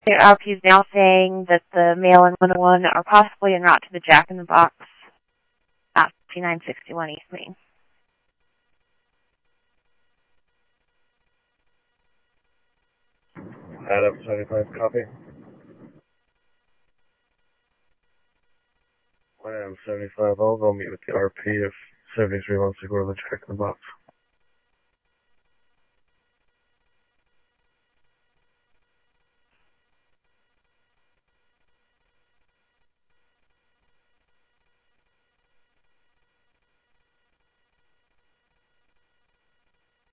The RP is now saying that the mail and 101 are possibly en route to the Jack in the Box at 5961 East Main. Adam 75, copy. Adam 75, I'll go meet with the RP if 73 wants to go to the Jack in the Box.